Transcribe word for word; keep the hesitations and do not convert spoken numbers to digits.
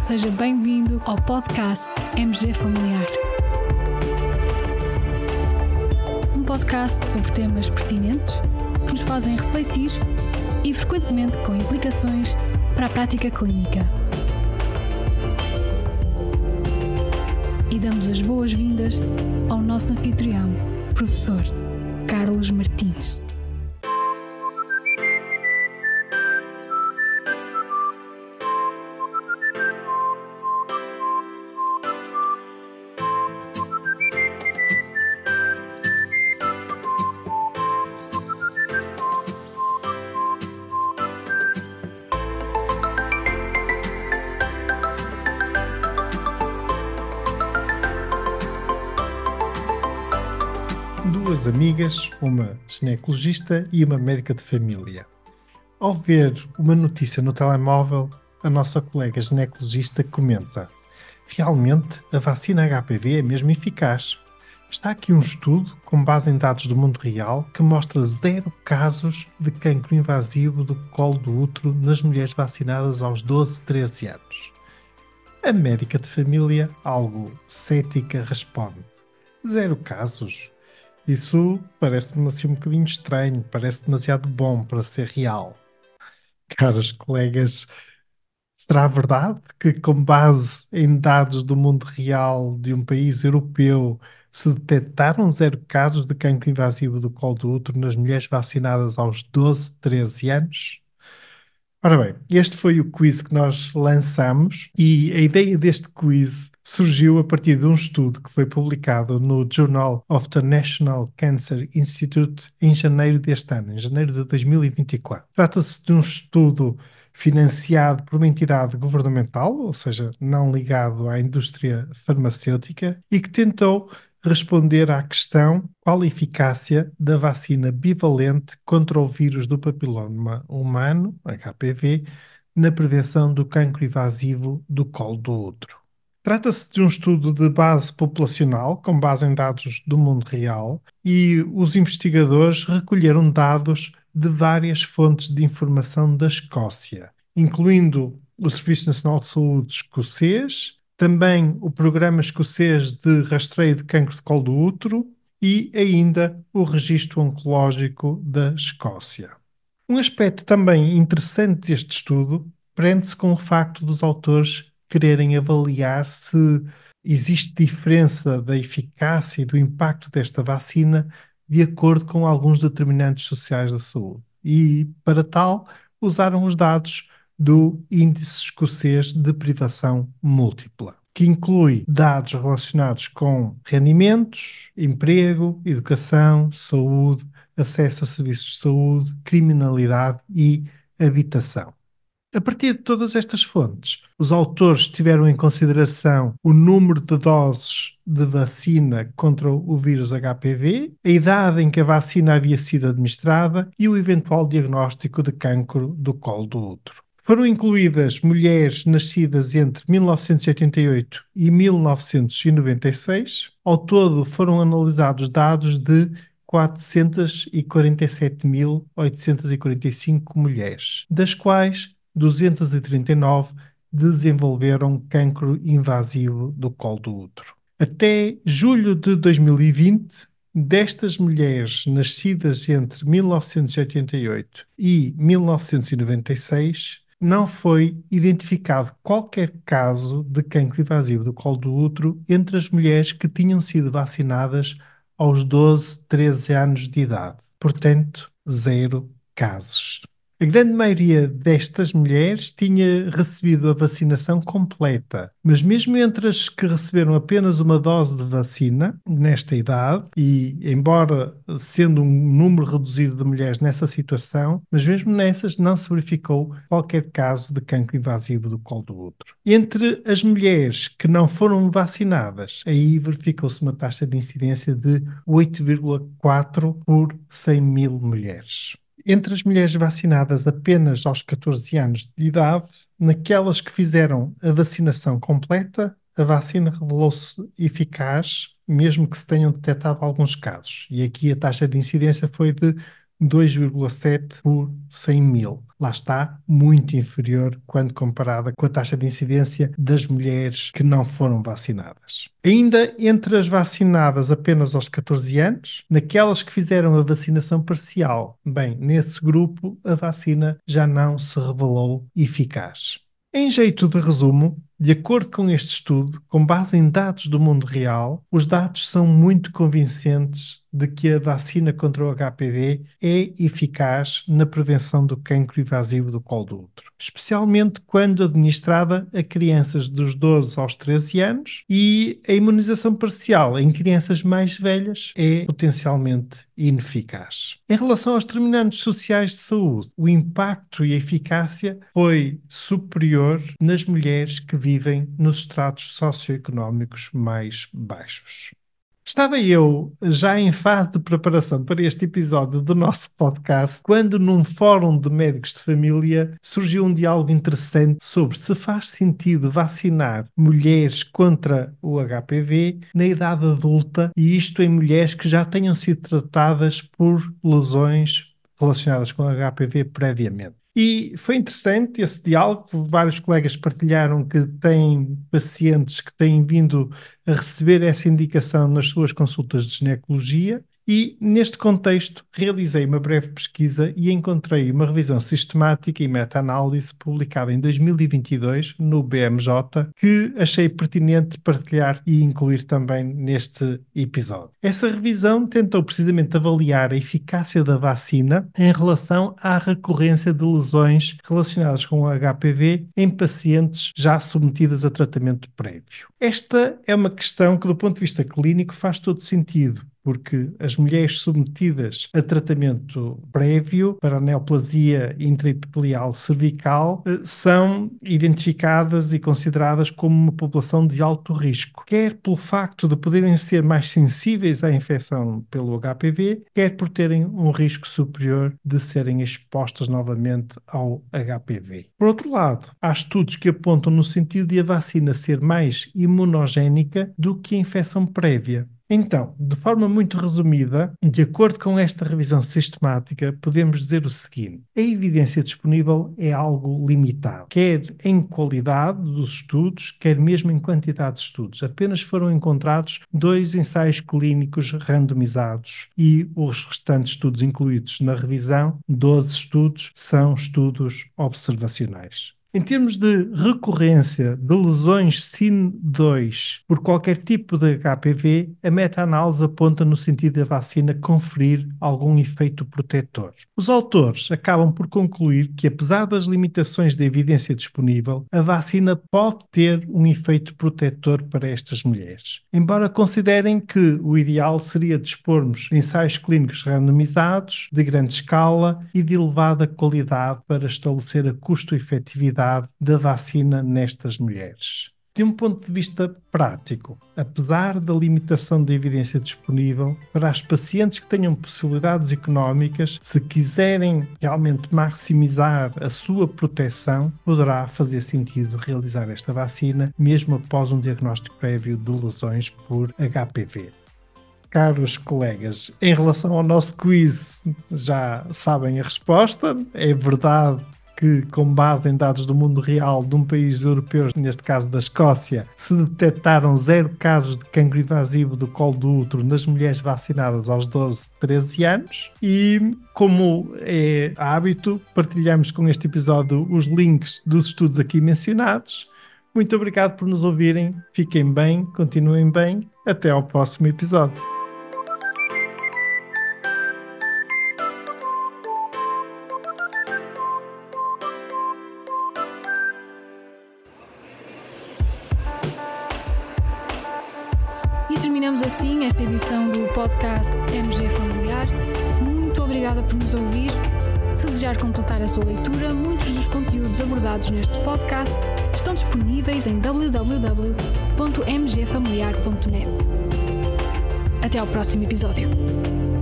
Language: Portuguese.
Seja bem-vindo ao podcast M G Familiar. Um podcast sobre temas pertinentes que nos fazem refletir e frequentemente com implicações para a prática clínica. E damos as boas-vindas ao nosso anfitrião, professor Carlos Martins. Duas amigas, uma ginecologista e uma médica de família. Ao ver uma notícia no telemóvel, a nossa colega ginecologista comenta: realmente a vacina H P V é mesmo eficaz. Está aqui um estudo com base em dados do mundo real que mostra zero casos de cancro invasivo do colo do útero nas mulheres vacinadas aos doze, treze anos. A médica de família, algo cética, responde: zero casos? Isso parece-me assim um bocadinho estranho, parece demasiado bom para ser real. Caros colegas, será verdade que, com base em dados do mundo real de um país europeu, se detectaram zero casos de cancro invasivo do colo do útero nas mulheres vacinadas aos doze, treze anos? Ora bem, este foi o quiz que nós lançamos e a ideia deste quiz surgiu a partir de um estudo que foi publicado no Journal of the National Cancer Institute em janeiro deste ano, em janeiro de dois mil e vinte e quatro. Trata-se de um estudo financiado por uma entidade governamental, ou seja, não ligado à indústria farmacêutica, e que tentou responder à questão: qual a eficácia da vacina bivalente contra o vírus do papiloma humano, H P V, na prevenção do cancro invasivo do colo do útero. Trata-se de um estudo de base populacional, com base em dados do mundo real, e os investigadores recolheram dados de várias fontes de informação da Escócia, incluindo o Serviço Nacional de Saúde escocês, também o Programa Escocês de Rastreio de Cancro de Colo do Útero e ainda o Registro Oncológico da Escócia. Um aspecto também interessante deste estudo prende-se com o facto dos autores quererem avaliar se existe diferença da eficácia e do impacto desta vacina de acordo com alguns determinantes sociais da saúde. E, para tal, usaram os dados do Índice Escocês de Privação Múltipla, que inclui dados relacionados com rendimentos, emprego, educação, saúde, acesso a serviços de saúde, criminalidade e habitação. A partir de todas estas fontes, os autores tiveram em consideração o número de doses de vacina contra o vírus H P V, a idade em que a vacina havia sido administrada e o eventual diagnóstico de cancro do colo do útero. Foram incluídas mulheres nascidas entre mil novecentos e oitenta e oito e mil novecentos e noventa e seis. Ao todo, foram analisados dados de quatrocentos e quarenta e sete mil oitocentos e quarenta e cinco mulheres, das quais duzentos e trinta e nove desenvolveram cancro invasivo do colo do útero. Até julho de dois mil e vinte, destas mulheres nascidas entre mil novecentos e oitenta e oito e mil novecentos e noventa e seis, não foi identificado qualquer caso de cancro invasivo do colo do útero entre as mulheres que tinham sido vacinadas aos doze, treze anos de idade. Portanto, zero casos. A grande maioria destas mulheres tinha recebido a vacinação completa, mas mesmo entre as que receberam apenas uma dose de vacina, nesta idade, e embora sendo um número reduzido de mulheres nessa situação, mas mesmo nessas não se verificou qualquer caso de cancro invasivo do colo do útero. Entre as mulheres que não foram vacinadas, aí verificou-se uma taxa de incidência de oito vírgula quatro por cem mil mulheres. Entre as mulheres vacinadas apenas aos catorze anos de idade, naquelas que fizeram a vacinação completa, a vacina revelou-se eficaz, mesmo que se tenham detectado alguns casos. E aqui a taxa de incidência foi de dois vírgula sete por cem mil. lá está, muito inferior quando comparada com a taxa de incidência das mulheres que não foram vacinadas. Ainda entre as vacinadas apenas aos catorze anos, naquelas que fizeram a vacinação parcial, bem, nesse grupo a vacina já não se revelou eficaz. Em jeito de resumo, de acordo com este estudo, com base em dados do mundo real, os dados são muito convincentes de que a vacina contra o H P V é eficaz na prevenção do cancro invasivo do colo do útero, especialmente quando administrada a crianças dos doze aos treze anos, e a imunização parcial em crianças mais velhas é potencialmente ineficaz. Em relação aos determinantes sociais de saúde, o impacto e a eficácia foi superior nas mulheres que vivem nos estratos socioeconómicos mais baixos. Estava eu já em fase de preparação para este episódio do nosso podcast, quando num fórum de médicos de família surgiu um diálogo interessante sobre se faz sentido vacinar mulheres contra o H P V na idade adulta, e isto em mulheres que já tenham sido tratadas por lesões relacionadas com o H P V previamente. E foi interessante esse diálogo, vários colegas partilharam que têm pacientes que têm vindo a receber essa indicação nas suas consultas de ginecologia, e neste contexto realizei uma breve pesquisa e encontrei uma revisão sistemática e meta-análise publicada em dois mil e vinte e dois no B M J, que achei pertinente partilhar e incluir também neste episódio. Essa revisão tentou precisamente avaliar a eficácia da vacina em relação à recorrência de lesões relacionadas com o H P V em pacientes já submetidas a tratamento prévio. Esta é uma questão que, do ponto de vista clínico, faz todo sentido, porque as mulheres submetidas a tratamento prévio para a neoplasia intraepitelial cervical são identificadas e consideradas como uma população de alto risco, quer pelo facto de poderem ser mais sensíveis à infecção pelo H P V, quer por terem um risco superior de serem expostas novamente ao H P V. Por outro lado, há estudos que apontam no sentido de a vacina ser mais imunogénica do que a infecção prévia. Então, de forma muito resumida, de acordo com esta revisão sistemática, podemos dizer o seguinte: a evidência disponível é algo limitado, quer em qualidade dos estudos, quer mesmo em quantidade de estudos. Apenas foram encontrados dois ensaios clínicos randomizados e os restantes estudos incluídos na revisão, doze estudos, são estudos observacionais. Em termos de recorrência de lesões S I N dois por qualquer tipo de H P V, a meta-análise aponta no sentido da vacina conferir algum efeito protetor. Os autores acabam por concluir que, apesar das limitações da evidência disponível, a vacina pode ter um efeito protetor para estas mulheres. Embora considerem que o ideal seria dispormos de ensaios clínicos randomizados, de grande escala e de elevada qualidade para estabelecer a custo-efetividade da vacina nestas mulheres. De um ponto de vista prático, apesar da limitação da evidência disponível, para as pacientes que tenham possibilidades económicas, se quiserem realmente maximizar a sua proteção, poderá fazer sentido realizar esta vacina, mesmo após um diagnóstico prévio de lesões por H P V. Caros colegas, em relação ao nosso quiz, já sabem a resposta. É verdade que, com base em dados do mundo real de um país europeu, neste caso da Escócia, se detectaram zero casos de cancro invasivo do colo do útero nas mulheres vacinadas aos doze, treze anos. E, como é hábito, partilhamos com este episódio os links dos estudos aqui mencionados. Muito obrigado por nos ouvirem, fiquem bem, continuem bem, até ao próximo episódio. E terminamos assim esta edição do podcast M G Familiar. Muito obrigada por nos ouvir. Se desejar completar a sua leitura, muitos dos conteúdos abordados neste podcast estão disponíveis em w w w ponto m g familiar ponto net. Até ao próximo episódio.